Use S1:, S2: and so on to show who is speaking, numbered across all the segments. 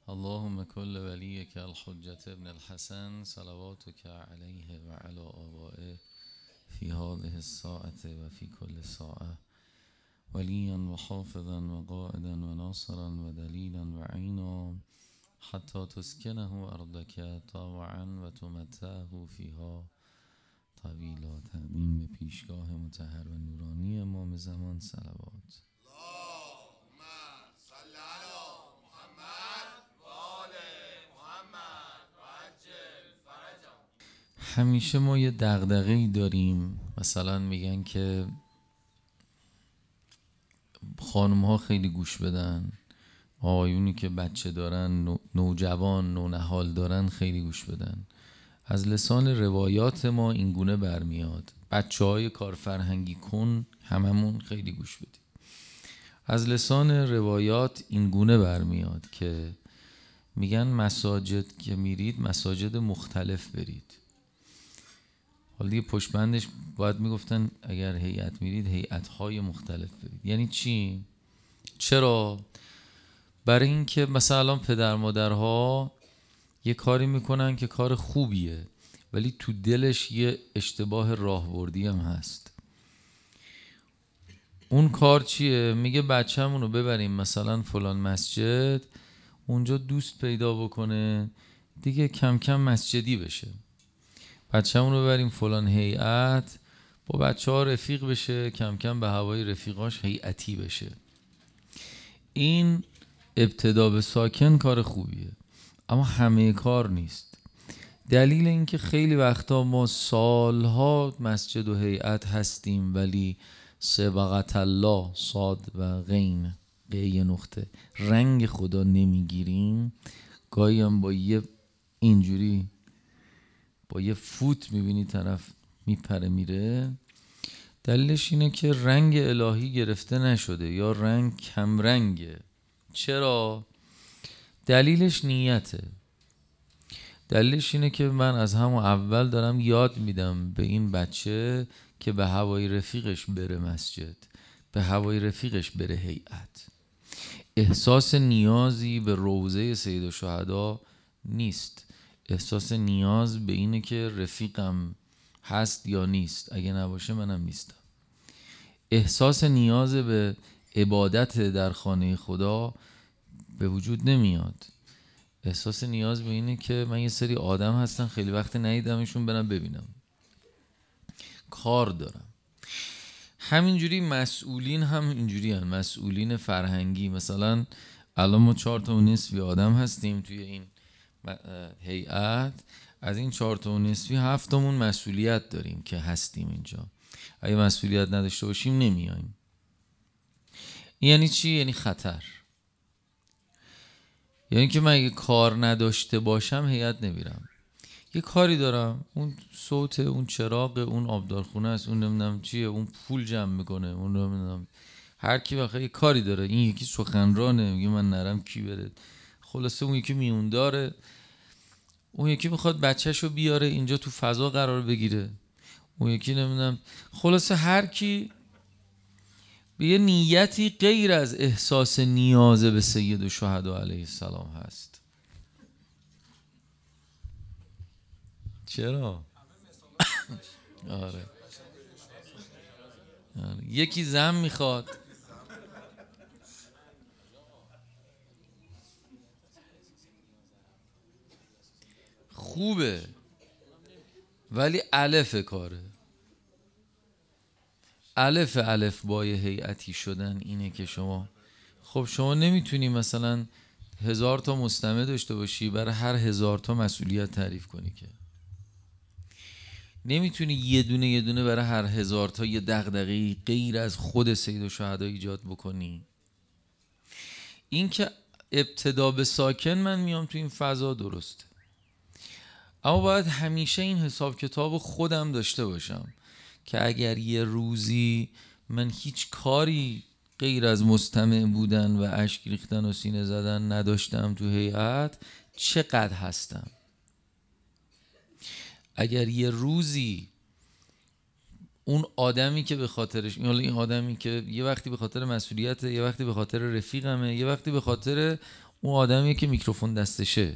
S1: اللهم كل وليك الحجة ابن الحسن صلواتك عليه وعلى آبائه في هذه الساعة وفي كل ساعة وليا وحافظا وقائدا وناصرا ودليلا وعينا حتى تسكنه أرضك طاوعا وتمتعه فيها طویلا. تقدیم به پیشگاه مطهر و نورانی امام زمان صلوات. همیشه ما یه دغدغه‌ای داریم، مثلا میگن که خانم ها خیلی گوش بدن، آقایونی که بچه دارن، نوجوان نونهال دارن خیلی گوش بدن. از لسان روایات ما این گونه برمیاد بچه های کار فرهنگی کن هممون خیلی گوش بدیم. از لسان روایات این گونه برمیاد که میگن مساجد که میرید مساجد مختلف برید. حالا دیگه پشت بندش باید میگفتن اگر هیئت میرید هیئت‌های مختلف برید. یعنی چی؟ چرا؟ برای اینکه مثلا پدر مادرها یه کاری میکنن که کار خوبیه ولی تو دلش یه اشتباه راهبردی هم هست. اون کار چیه؟ میگه بچه‌مون رو ببریم مثلا فلان مسجد، اونجا دوست پیدا بکنه دیگه، کم کم مسجدی بشه. بچه‌مون رو ببریم فلان هیئت، با بچه‌ها رفیق بشه، کم کم به هوای رفیقاش هیئتی بشه. این ابتدا به ساکن کار خوبیه اما همه کار نیست. دلیل اینکه خیلی وقتا ما سالها مسجد و هیئت هستیم ولی سبقت الله صاد و غین قیه نقطه رنگ خدا نمیگیریم، گاهی هم با یه اینجوری با یه فوت میبینی طرف میپره میره، دلیلش اینه که رنگ الهی گرفته نشده یا رنگ کم رنگه. چرا؟ دلیلش نیته. دلیلش اینه که من از همون اول دارم یاد میدم به این بچه که به هوای رفیقش بره مسجد، به هوای رفیقش بره هیئت. احساس نیازی به روضه سید الشهدا نیست، احساس نیاز به اینه که رفیقم هست یا نیست، اگه نباشه منم نیستم. احساس نیاز به عبادت در خانه خدا به وجود نمیاد. احساس نیاز به اینه که من یه سری آدم هستن خیلی وقت ندیدمشون، برم ببینم، کار دارم. همینجوری مسئولین هم اینجوری هن. مسئولین فرهنگی مثلا الان ما 4.5 آدم هستیم توی این هیئت، از این 4.5 7 مسئولیت داریم که هستیم اینجا. اگه مسئولیت نداشته باشیم نمیایم. یعنی چی؟ یعنی خطر. یعنی که من اگه کار نداشته باشم هیئت نمیرم. یه کاری دارم، اون صوت، اون چراغ، اون آبدارخونه است، اون نمیدونم چیه، اون پول جمع میکنه، اون نمیدونم هر کی بخواد یه کاری داره. این یکی سخنرانه میگه من نرم کی بره، خلاصه اون یکی میون داره، اون یکی میخواد بچهشو بیاره اینجا تو فضا قرار بگیره، اون یکی نمیدونم، خلاصه هر کی به یه نیتی غیر از احساس نیاز به سید الشهدا علیه السلام هست. چرا؟ آره. یکی زن میخواد، خوبه ولی الف کاره. الف بای هیئتی شدن اینه که خب شما نمیتونی مثلا 1000 تا مستمع داشته باشی برای هر 1000 تا مسئولیت تعریف کنی، که نمیتونی یه دونه برای هر 1000 تا یه دغدغه‌ای غیر از خود سید الشهدا ایجاد بکنی. این که ابتدا به ساکن من میام تو این فضا درسته، اما باید همیشه این حساب کتاب خودم داشته باشم که اگر یه روزی من هیچ کاری غیر از مستمع بودن و اشک ریختن و سینه زدن نداشتم تو هیئت، چقدر هستم. اگر یه روزی اون آدمی که به خاطرش، این آدمی که یه وقتی به خاطر مسئولیت، یه وقتی به خاطر رفیقمه، یه وقتی به خاطر اون آدمیه که میکروفون دستشه.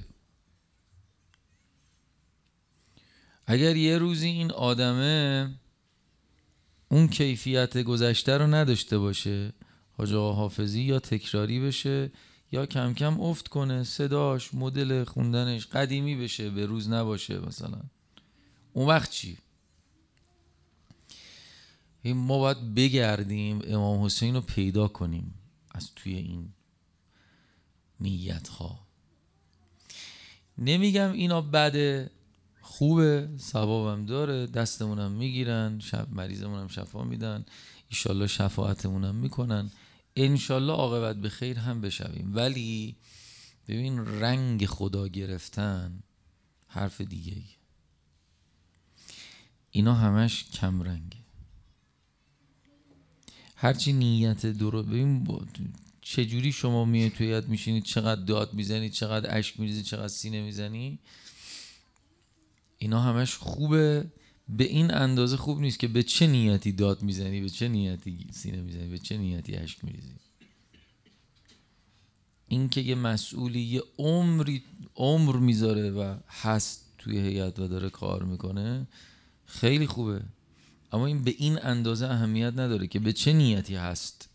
S1: اگر یه روزی این آدمه اون کیفیت گذشته رو نداشته باشه، حاج آقا حافظی یا تکراری بشه یا کم کم افت کنه، صداش، مدل خوندنش قدیمی بشه، به روز نباشه مثلا، اون وقت چی؟ ما باید بگردیم امام حسین رو پیدا کنیم از توی این نیت‌ها. نمیگم اینا بده، خوبه، ثوابم داره، دستمونم میگیرن، مریضمونم شفا میدن، ایشالله شفاعتمونم میکنن، انشالله عاقبت به خیر هم بشویم. ولی ببین رنگ خدا گرفتن حرف دیگه ای. اینا همش کم رنگه. هرچی نیت درست، ببین چجوری شما میای توی یاد میشینید، چقدر داد میزنید، چقدر اشک میریزید، چقدر سینه میزنی، اینا همش خوبه. به این اندازه خوب نیست که به چه نیتی داد میزنی، به چه نیتی سینه میزنی، به چه نیتی اشک میریزی. این که یه مسئولی یه عمر میذاره و هست توی هیئت و داره کار میکنه خیلی خوبه، اما این به این اندازه اهمیت نداره که به چه نیتی هست.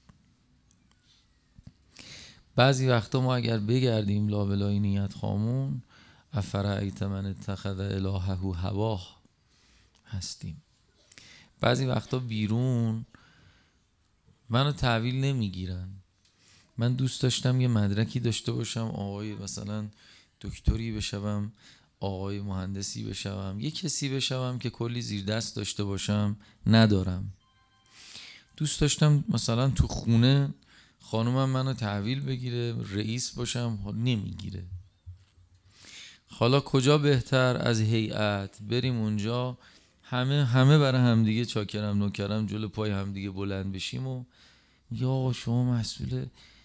S1: بعضی وقتا ما اگر بگردیم لابلای نیت خامون، افرأیت من اتخذ الهه هواه هستیم. بعضی وقتا بیرون منو تحویل نمیگیرن. من دوست داشتم یه مدرکی داشته باشم، آقای مثلا دکتری بشم، آقای مهندسی بشم، یه کسی بشم که کلی زیر دست داشته باشم، ندارم. دوست داشتم مثلا تو خونه خانومم منو تحویل بگیره، رئیس باشم، نمیگیره. حالا کجا بهتر از هیئت بریم اونجا، همه برای همدیگه چاکرم نوکرم، جلو پای همدیگه بلند بشیم و یا شما مسئول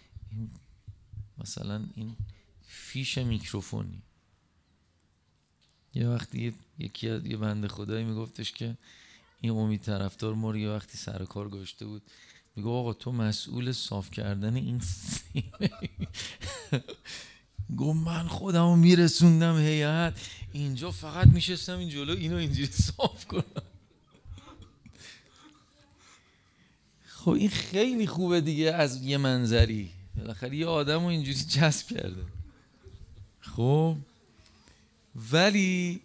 S1: مثلا این فیش میکروفونی. یه وقتی یه بنده خدایی میگفتش که این امید طرفدار ما رو یه وقتی سر کار گذاشته بود، میگه آقا تو مسئول صاف کردن این سیمه. گفت من خودمو میرسوندم هیئت، اینجا فقط میشستم این جلو اینو اینجوری صاف کنم. خب این خیلی خوبه دیگه، از یه منظری بالاخره یه آدمو اینجوری جذب کرده. خب ولی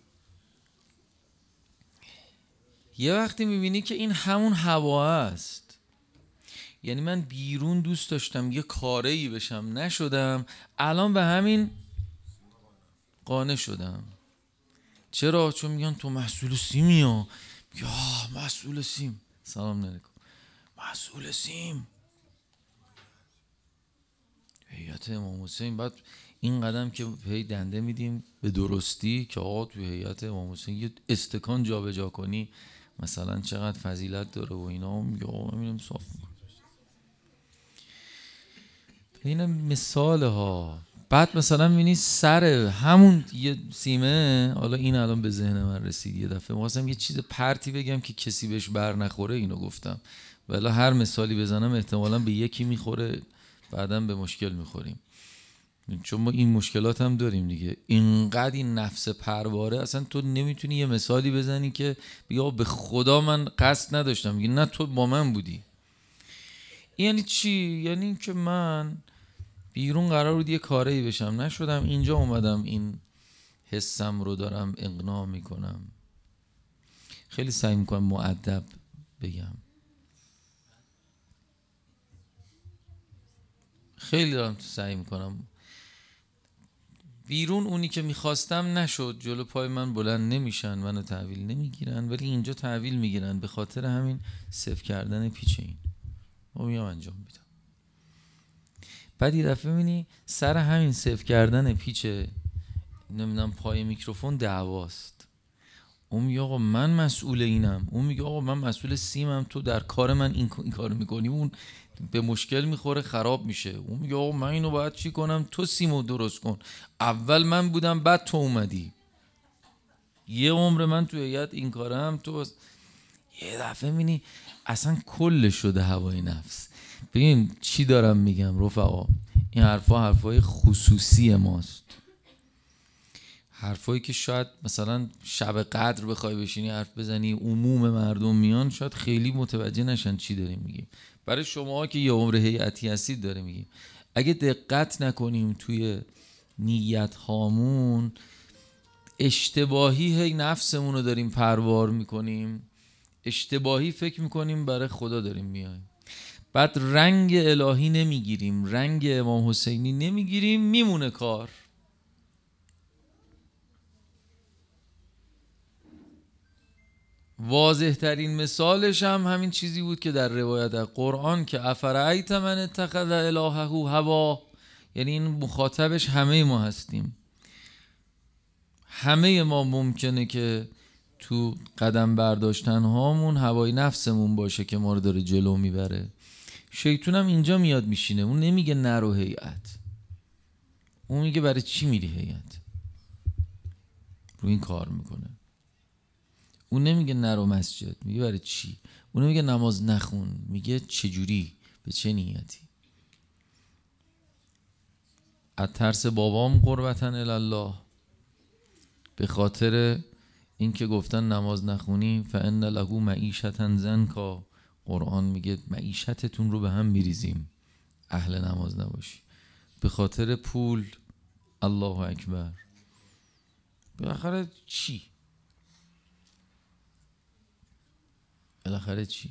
S1: یه وقتی میبینی که این همون هوا است. یعنی من بیرون دوست داشتم یه کاره‌ای بشم، نشدم، الان به همین قانع شدم. چرا؟ چون میگن تو مسئول سیمی ها. یا مسئول سیم، سلام علیکم، مسئول سیم هیئت امام حسین. بعد این قدم که هی دنده میدیم به درستی که آقا تو هیئت امام حسین یه استکان جابجا کنی مثلا چقدر فضیلت داره و اینا، میگه آقا میرم صاف میکنم. این مثال ها. بعد مثلا میبینی سر همون یه سیمه، حالا این الان به ذهن من رسید، یه دفعه می‌خواستم یه چیز پرتی بگم که کسی بهش بر نخوره، اینو گفتم، ولی هر مثالی بزنم احتمالاً به یکی میخوره، بعداً به مشکل میخوریم، چون ما این مشکلات هم داریم دیگه. اینقدر این نفس پرواره، اصلا تو نمیتونی یه مثالی بزنی که بگی به خدا من قصد نداشتم، میگی نه تو با من بودی. یعنی چی؟ یعنی این که من بیرون قرار بود یه کاری بشم، نشدم، اینجا اومدم این حسم رو دارم اقناع میکنم. خیلی سعی میکنم مؤدب بگم، خیلی دارم سعی میکنم. بیرون اونی که میخواستم نشد، جلو پای من بلند نمیشن، منو تحویل نمیگیرن، ولی اینجا تحویل میگیرن. به خاطر همین صفر کردن پیچ این ما میام انجام میدم. بعد یه دفعه میبینی سر همین صفر کردن پیچ نمیدونم پای میکروفون دعواست. اون میگه آقا من مسئول اینم، اون میگه آقا من مسئول سیمم، تو در کار من این کارو میکنی، اون به مشکل میخوره، خراب میشه. اون میگه آقا من اینو باید چی کنم، تو سیمو درست کن، اول من بودم بعد تو اومدی، یه عمر من تو هیئت این کارم، تو یه دفعه میبینی اصلا کل شده هوای نفس. ببین چی دارم میگم رفقا، این حرفای خصوصی ماست، حرفایی که شاید مثلا شب قدر بخوای بشینی حرف بزنی عموم مردم میان شاید خیلی متوجه نشن چی داریم میگیم. برای شما که یه عمر هیئتی هستید داره میگیم. اگه دقت نکنیم توی نیت هامون اشتباهی هی نفسمون رو داریم پروار میکنیم، اشتباهی فکر میکنیم برای خدا داریم میایم، بعد رنگ الهی نمیگیریم، رنگ امام حسینی نمیگیریم، میمونه کار. واضح ترین مثالش هم همین چیزی بود که در روایت قرآن که افرأیت من اتخذ الهه هوا، یعنی این مخاطبش همه ما هستیم. همه ما ممکنه که تو قدم برداشتن هامون هوای نفسمون باشه که ما رو داره جلو میبره. شیطون هم اینجا میاد میشینه، اون نمیگه نرو هیئت، اون میگه برای چی میری هیئت، رو این کار میکنه. اون نمیگه نرو مسجد، میگه برای چی. اون نمیگه نماز نخون، میگه چجوری، به چه نیتی. از ترس بابام قربتن الله، به خاطر این که گفتن نماز نخونی فان له معیشة ضنکا، قرآن میگه معیشتتون رو به هم میریزیم اهل نماز نباشی. به خاطر پول، الله اکبر. بالاخره چی؟ بالاخره چی؟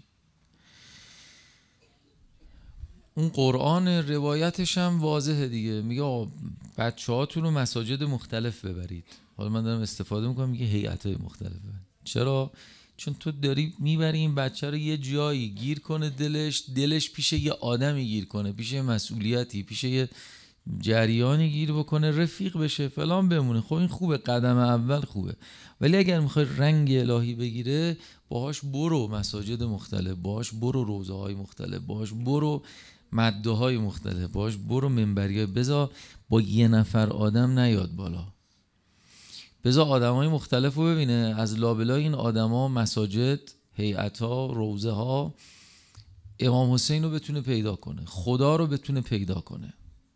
S1: اون قرآن روایتش هم واضحه دیگه، میگه بچه هاتون رو مساجد مختلف ببرید. حالا من دارم استفاده میکنم، میگه هیئت‌های مختلف ببرید. چرا؟ چون تو داری میبری این بچه رو یه جایی گیر کنه، دلش پیش یه آدمی گیر کنه، پیش یه مسئولیتی، پیش یه جریانی گیر بکنه، رفیق بشه، فلان بمونه. خب این خوبه، قدم اول خوبه، ولی اگر میخوای رنگ الهی بگیره باهاش برو مساجد مختلف، باهاش برو روضه های مختلف، باهاش برو مده های مختلف، باهاش برو منبری های. بذار با یه نفر آدم نیاد بالا، بذار آدم های مختلف رو ببینه. از لابلای این آدم ها مساجد، هیئت ها، روضه ها، امام حسین رو بتونه پیدا کنه، خدا رو بتونه پیدا کنه.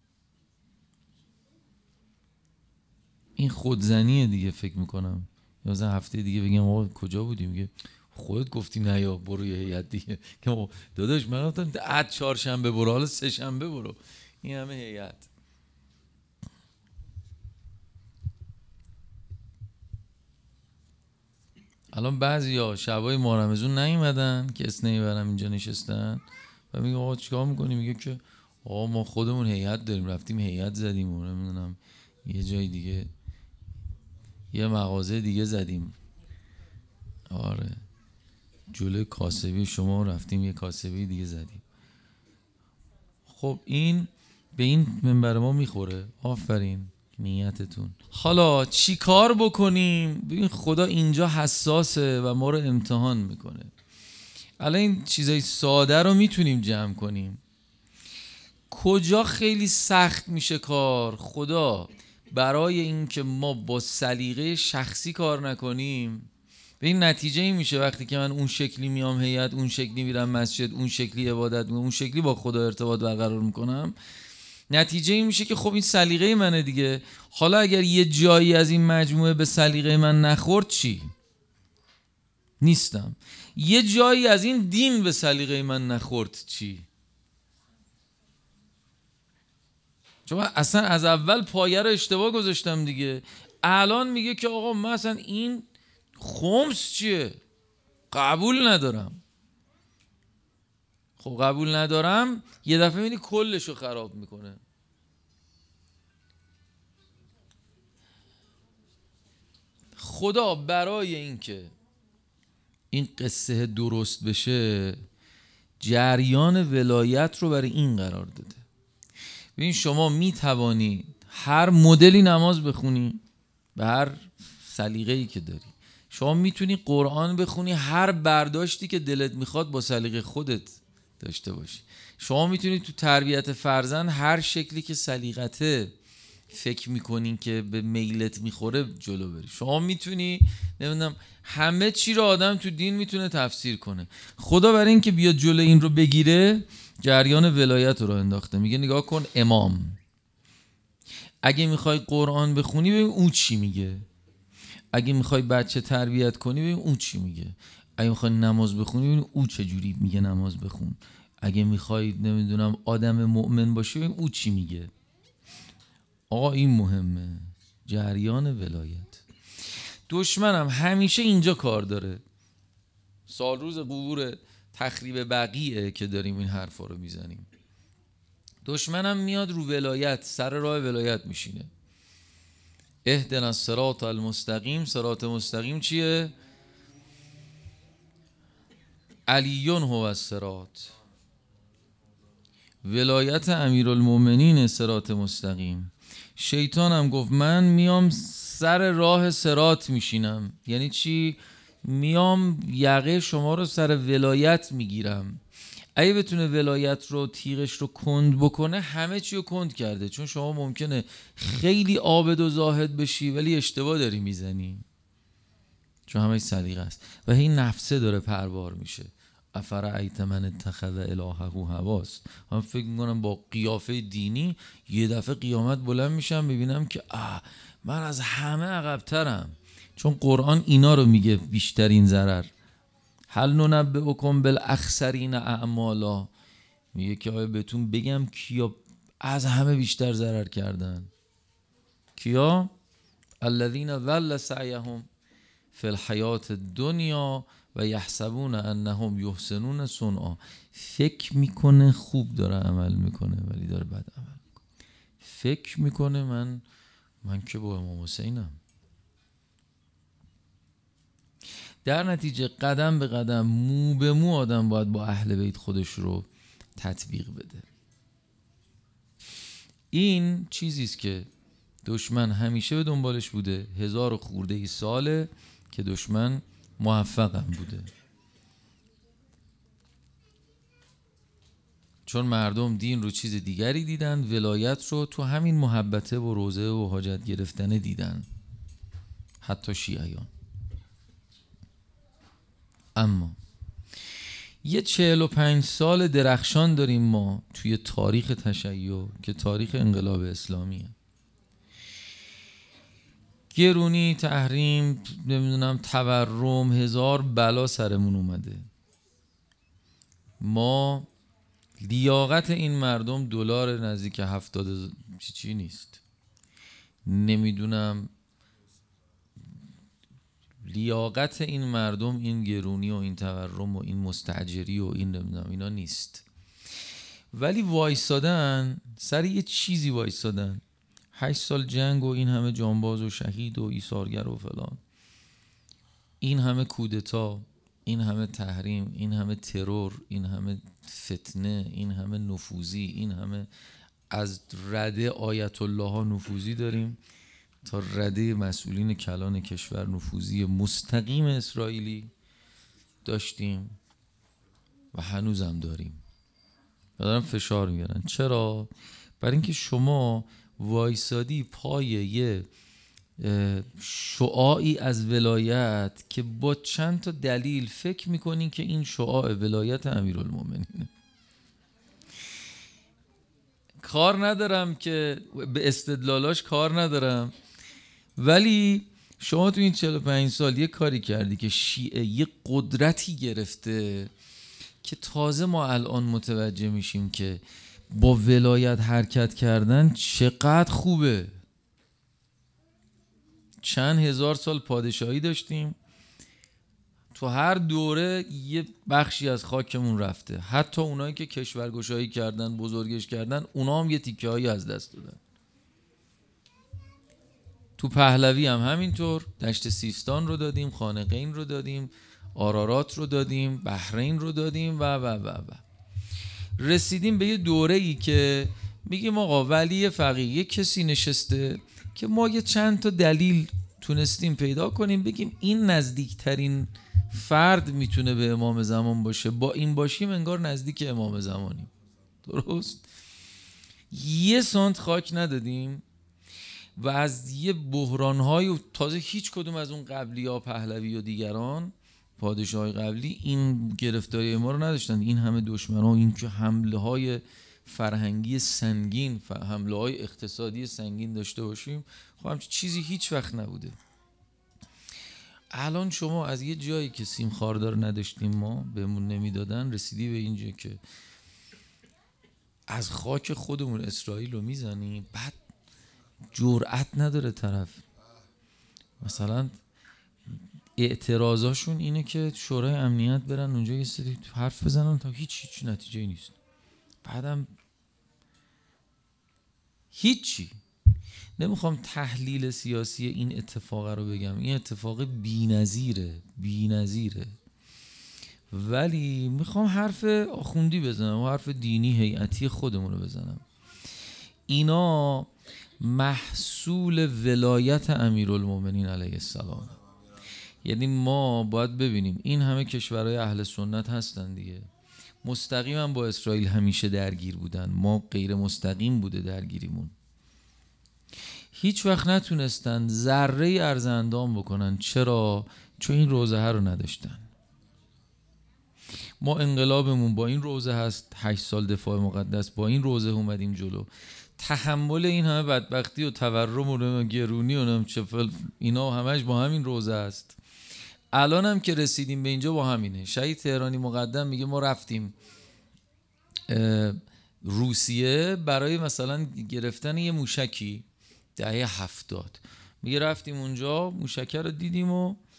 S1: این خودزنیه دیگه. فکر میکنم یا مثلا هفته دیگه بگم آقا کجا بودیم، میگه خودت گفتی نه یا برو یه هیئت دیگه. که داداش من گفتم عد چهارشنبه برو، حالا سه شنبه برو، این همه هیئت. الان بعضیا شبای ماه رمضان نیومدن که اسنی برام اینجا نشستن و میگه آقا چیکار میکنی؟ میگه که آقا ما خودمون هیئت داریم، رفتیم هیئت زدیم و نمیدونم یه جای دیگه یه مغازه دیگه زدیم، آره جلوی کاسبی شما رفتیم یه کاسبی دیگه زدیم. خب این به این منبر ما میخوره. آفرین نیتتون. حالا چی کار بکنیم؟ ببین خدا اینجا حساسه و ما رو امتحان میکنه. الان این چیزای ساده رو میتونیم جمع کنیم. کجا خیلی سخت میشه کار؟ خدا برای این که ما با سلیقه شخصی کار نکنیم، به این نتیجه این میشه وقتی که من اون شکلی میام هیئت، اون شکلی میرم مسجد، اون شکلی عبادت میکنم، اون شکلی با خدا ارتباط برقرار میکنم، نتیجه این میشه که خب این سلیقه منه دیگه. حالا اگر یه جایی از این مجموعه به سلیقه من نخورد چی؟ نیستم. یه جایی از این دین به سلیقه من نخورد چی؟ چون اصلا از اول پایه رو اشتباه گذاشتم دیگه. الان میگه که آقا من اصلا این خمس چیه؟ قبول ندارم. خب قبول ندارم، یه دفعه میبینی کلشو خراب میکنه. خدا برای اینکه این قصه درست بشه جریان ولایت رو برای این قرار داده. ببین شما میتوانی هر مدلی نماز بخونی به هر سلیقه‌ای که داری، شما میتونی قرآن بخونی هر برداشتی که دلت میخواد با سلیقه خودت داشته باشی، شما میتونی تو تربیت فرزند هر شکلی که سلیقته فکر میکنین که به میلت میخوره جلو بری. شما میتونی نمیدونم همه چی رو آدم تو دین میتونه تفسیر کنه. خدا برای این که بیاد جلو این رو بگیره جریان ولایت رو انداخته. میگه نگاه کن امام، اگه میخوای قرآن بخونی ببین اون چی میگه، اگه میخوای بچه تربیت کنی ببین اون چی میگه، اگه میخوای نماز بخونی ببین او چجوری میگه نماز بخون، اگه میخوای نمیدونم آدم مؤمن باشی ببین او چی میگه. آقا این مهمه، جریان ولایت. دشمنم همیشه اینجا کار داره. سال روز قبور تخریب بقیه که داریم این حرفا رو میزنیم. دشمنم میاد رو ولایت، سر راه ولایت میشینه. اهدنا الصراط المستقیم. صراط مستقیم چیه؟ علیون هو الصراط. ولایت امیرالمومنین صراط مستقیم. شیطان هم گفت من میام سر راه صراط میشینم. یعنی چی؟ میام یقه شما رو سر ولایت میگیرم. اگه بتونه ولایت رو تیغش رو کند بکنه همه چی رو کند کرده. چون شما ممکنه خیلی عابد و زاهد بشی ولی اشتباه داری میزنی، چون همه سلیقه است و این نفسه داره پروار میشه. افرأیت من اتخذ الهه هواست. من فکر میکنم با قیافه دینی یه دفعه قیامت بلند میشم ببینم که من از همه عقب‌ترم، چون قرآن اینا رو میگه بیشترین ضرر. هل ننبئکم بالاخسرین اعمالا، میگه که آیا بهتون بگم کیا از همه بیشتر ضرر کردن؟ کیا؟ الذین ضل سعیهم فی الحیات الدنیا و یحسبون انهم یحسنون صنعا. فکر میکنه خوب داره عمل میکنه ولی داره بد عمل میکنه. فکر میکنه من که با امام حسینم. در نتیجه قدم به قدم، مو به مو آدم باید با اهل بیت خودش رو تطبیق بده. این چیزیست که دشمن همیشه به دنبالش بوده. 1000 خورده ای ساله که دشمن موفقم بوده، چون مردم دین رو چیز دیگری دیدن، ولایت رو تو همین محبته و روزه و حاجت گرفتن دیدن، حتی شیعیان. اما یه 45 سال درخشان داریم ما توی تاریخ تشیع که تاریخ انقلاب اسلامیه. گرونی، تحریم، نمیدونم تورم، 1000 بلا سرمون اومده. ما لیاقت این مردم دلار نزدیک 70 چی نیست، نمیدونم لیاقت این مردم این گرونی و این تورم و این مستاجری و این نمیدونم اینا نیست. ولی وایسادن سر یه چیزی، وایسادن 8 سال جنگ و این همه جانباز و شهید و ایثارگر و فلان، این همه کودتا، این همه تحریم، این همه ترور، این همه فتنه، این همه نفوذی، این همه از رده آیت الله ها نفوذی داریم تا رده مسئولین کلان کشور نفوذی مستقیم اسرائیلی داشتیم و هنوزم داریم و دارن فشار میارن. چرا؟ برای اینکه شما وایسادی پای یه شعاعی از ولایت که با چند تا دلیل فکر میکنین که این شعاع ولایت امیرالمومنینه. کار ندارم که به استدلالاش کار ندارم، ولی شما تو این 45 سال یه کاری کردی که شیعه یه قدرتی گرفته که تازه ما الان متوجه میشیم که با ولایت حرکت کردن چقدر خوبه. چند 1000 سال پادشاهی داشتیم، تو هر دوره یه بخشی از خاکمون رفته. حتی اونایی که کشورگشایی کردن، بزرگش کردن، اونا هم یه تیکه هایی از دست دادن. تو پهلوی هم همینطور، دشت سیستان رو دادیم، خانقین رو دادیم، آرارات رو دادیم، بحرین رو دادیم و رسیدیم به یه دوره‌ای که میگیم آقا ولی فقیه یه کسی نشسته که ما یه چند تا دلیل تونستیم پیدا کنیم بگیم این نزدیکترین فرد میتونه به امام زمان باشه، با این باشیم انگار نزدیک امام زمانیم. درست؟ یه سانت خاک ندادیم، و از یه بحران‌های و تازه هیچ کدوم از اون قبلی‌ها پهلوی و دیگران پادشاهای قبلی این گرفتاری ما رو نداشتن. این همه دشمن‌ها، این که حمله‌های فرهنگی سنگین، حمله‌های اقتصادی سنگین داشته باشیم، خب همچین چیزی هیچ وقت نبوده. الان شما از یه جایی که سیم خاردار نداشتیم، ما بهمون نمیدادن، رسیدی به اینجا که از خاک خودمون اسرائیل رو میزنی، بعد جرأت نداره طرف. مثلا اعتراضاشون اینه که شورای امنیت برن اونجا یه سری حرف بزنن تا هیچ نتیجه نیست. بعدم هیچی. نمیخوام تحلیل سیاسی این اتفاق رو بگم، این اتفاق بی‌نظیره، ولی میخوام حرف آخوندی بزنم و حرف دینی هیئتی خودمون رو بزنم. اینا محصول ولایت امیرالمومنین علیه السلام. یعنی ما باید ببینیم این همه کشورهای اهل سنت هستن دیگه، مستقیما با اسرائیل همیشه درگیر بودن، ما غیر مستقیم بوده درگیریمون. هیچ وقت نتونستن ذره ارز اندام بکنن. چرا؟ چون این روزه رو نداشتن. ما انقلابمون با این روزه هست، 8 سال دفاع مقدس با این روزه اومدیم جلو. تحمل این همه بدبختی و تورم و گرونی و نمچفل اینا همش با همین روزه است. الان هم که رسیدیم به اینجا با همینه. شهید تهرانی مقدم میگه ما رفتیم روسیه برای مثلا گرفتن یه موشکی دهه 70، میگه رفتیم اونجا موشکه رو دیدیم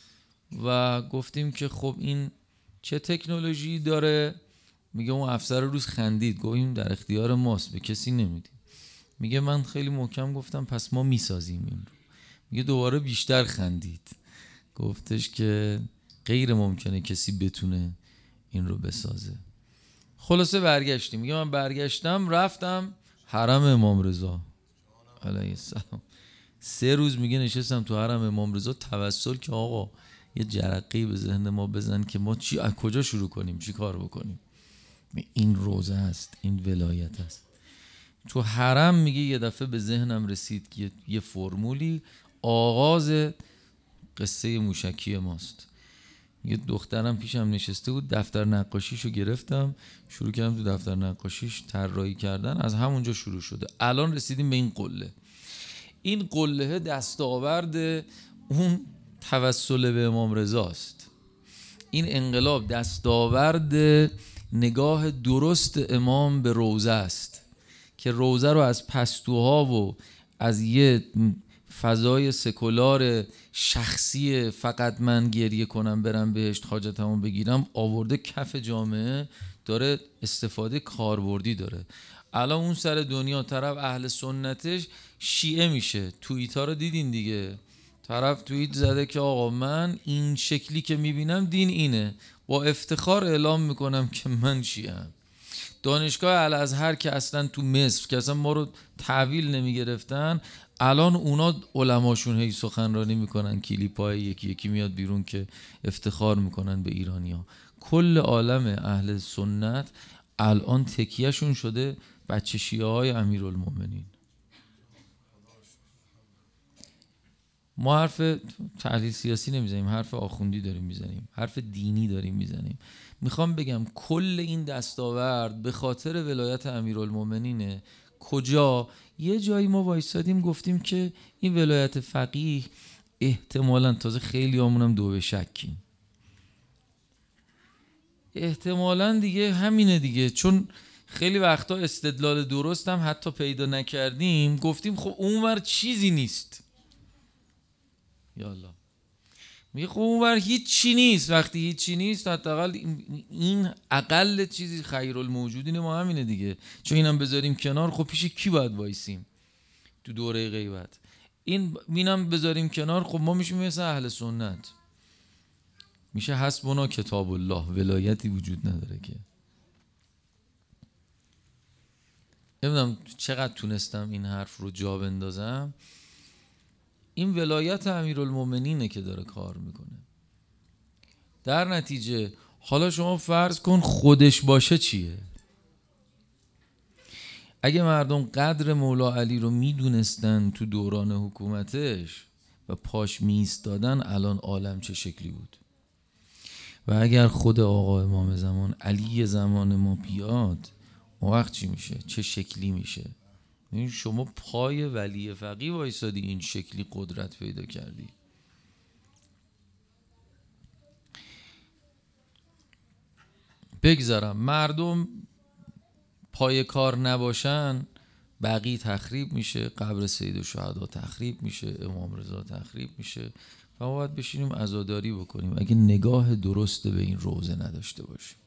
S1: و گفتیم که خب این چه تکنولوژی داره. میگه اون افسر روز خندید، گفت این در اختیار ماست، به کسی نمیدیم. میگه من خیلی محکم گفتم پس ما میسازیم این رو. میگه دوباره بیشتر خندید، گفتش که غیر ممکنه کسی بتونه این رو بسازه. خلاصه برگشتیم. میگه من برگشتم رفتم حرم امام رضا علیه السلام. 3 روز میگه نشستم تو حرم امام رضا توسل که آقا یه جرقه‌ای به ذهن ما بزن که ما از کجا شروع کنیم، چی کار بکنیم. این روزه است، این ولایت است. تو حرم میگه یه دفعه به ذهنم رسید که یه فرمولی آغاز قصه موشکی ماست. یه دخترم پیشم نشسته بود، دفتر نقاشیشو گرفتم، شروع کردم تو دفتر نقاشیش طراحی کردن. از همونجا شروع شده. الان رسیدیم به این قله. این قله دستاورد اون توسل به امام رضاست. این انقلاب دستاورد نگاه درست امام به روزه است که روزه رو از پستوها و از یه فضای سکولار شخصی فقط من گریه کنم برم بهشت حاجتمو بگیرم آورده کف جامعه، داره استفاده کاربردی داره. الان اون سر دنیا طرف اهل سنتش شیعه میشه. توییتا رو دیدین دیگه، طرف توییت زده که آقا من این شکلی که میبینم دین اینه، با افتخار اعلام میکنم که من شیعه‌ام. دانشگاه الازهر که اصلا تو مصر که اصلا ما رو تحویل نمیگرفتن، الان اونا علماشون هی سخنرانی میکنن، کلیپای یکی یکی میاد بیرون که افتخار میکنن به ایرانیا. کل عالم اهل سنت الان تکیهشون شده بچه شیعه های امیرالمومنین. ما حرف تحلیل سیاسی نمیزنیم، حرف آخوندی داریم میزنیم، حرف دینی داریم میزنیم. میخوام بگم کل این دستاورد به خاطر ولایت امیرالمومنینه. کجا؟ یه جایی ما وایسادیم گفتیم که این ولایت فقیه احتمالاً، تازه خیلی همونم دو به شکیم، احتمالاً دیگه همینه دیگه، چون خیلی وقتا استدلال درست هم حتی پیدا نکردیم، گفتیم خب اونور چیزی نیست. یالا میگه خب اونور هیچی نیست. وقتی هیچی نیست حداقل این اقل چیزی خیرالموجودین ما همینه دیگه. چون اینم بذاریم کنار، خب پیش کی باید وایسیم تو دوره غیبت؟ اینم بذاریم کنار، خب ما میشیم مثل اهل سنت، میشه حسبنا کتاب الله، ولایتی وجود نداره که. نمیدونم چقدر تونستم این حرف رو جا بندازم. این ولایت امیرالمومنینه که داره کار میکنه. در نتیجه حالا شما فرض کن خودش باشه چیه؟ اگه مردم قدر مولا علی رو میدونستن تو دوران حکومتش و پاش میستادن، الان عالم چه شکلی بود. و اگر خود آقا امام زمان علی زمان ما بیاد، اون وقت چی میشه؟ چه شکلی میشه؟ این شما پای ولی فقیه وایسادی، این شکلی قدرت پیدا کردی. بگذارم مردم پای کار نباشن، بقیه تخریب میشه، قبر سید الشهدا تخریب میشه، امام رضا تخریب میشه و ما باید بشینیم عزاداری بکنیم اگه نگاه درست به این روزه نداشته باشیم.